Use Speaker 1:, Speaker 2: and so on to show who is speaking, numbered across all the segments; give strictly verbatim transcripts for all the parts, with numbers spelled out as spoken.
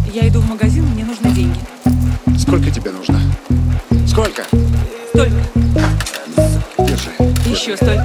Speaker 1: Я иду в магазин, мне нужны деньги.
Speaker 2: Сколько тебе нужно? Сколько?
Speaker 1: Столько.
Speaker 2: Держи.
Speaker 1: Еще столько.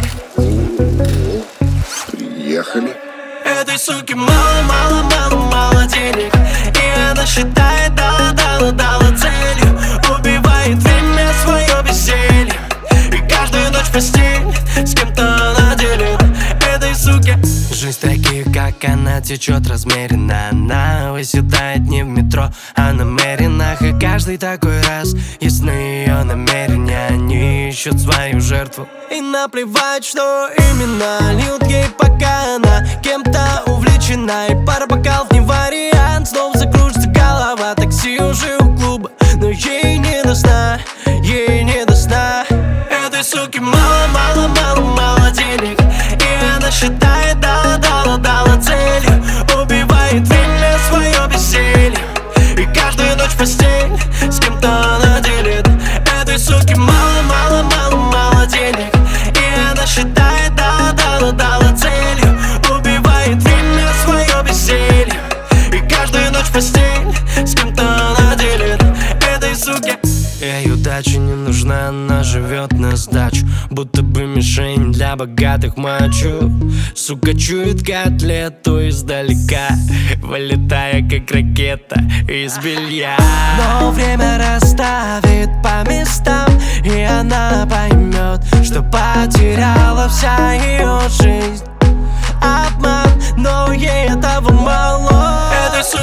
Speaker 2: Приехали.
Speaker 3: Этой суки мало, мало, мало, мало денег, и она считает, дала, дала, дала целью. Убивает время свое безделье, и каждую ночь в постель с кем-то она делит. Этой суке жизнь таких, как она, течет размеренно. Она выседает не в метро, а на меринах. И каждый такой раз ясны ее намерения. Они ищут свою жертву, и наплевать, что именно льют ей, пока она кем-то увлечена. И пара бокалов не вариант, снова закружится голова. Такси уже у клуба, но ей не до сна, ей не до сна. Этой суки мало, мало, мало, мало денег, и она считает, дала, дала, дала целью. Убивает время свое безделье, и каждую ночь в постель с кем-то она делит. Этой суки мало, мало, мало, мало денег, и она считает, дала, дала, дала целью. Убивает время свое безделье, и каждую ночь в постель с кем-то она делит. Этой суке ей удача не нужна, она живет на сдачу, будто бы мишень для богатых мачо. Сука чует котлету издалека, вылетая как ракета из белья. Но время расставит по местам, и она поймет, что потеряла вся ее жизнь. Обман, но ей этого мало. Этой